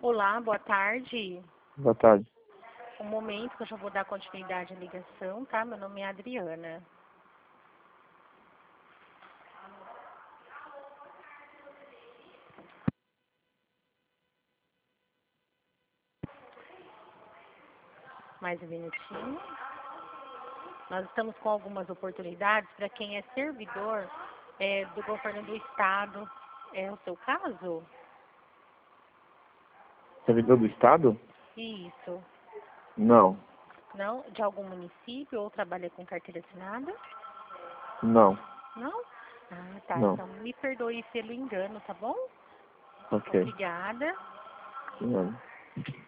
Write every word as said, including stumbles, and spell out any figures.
Olá, boa tarde. Boa tarde. Um momento que eu já vou dar continuidade à ligação, tá? Meu nome é Adriana. Mais um minutinho. Nós estamos com algumas oportunidades para quem é servidor é, do governo do estado. É o seu caso? Servidor do Estado? Isso. Não. Não? De algum município ou trabalha com carteira assinada? Não. Não? Ah, tá. Não. Então me perdoe pelo engano, tá bom? Ok. Obrigada. Não.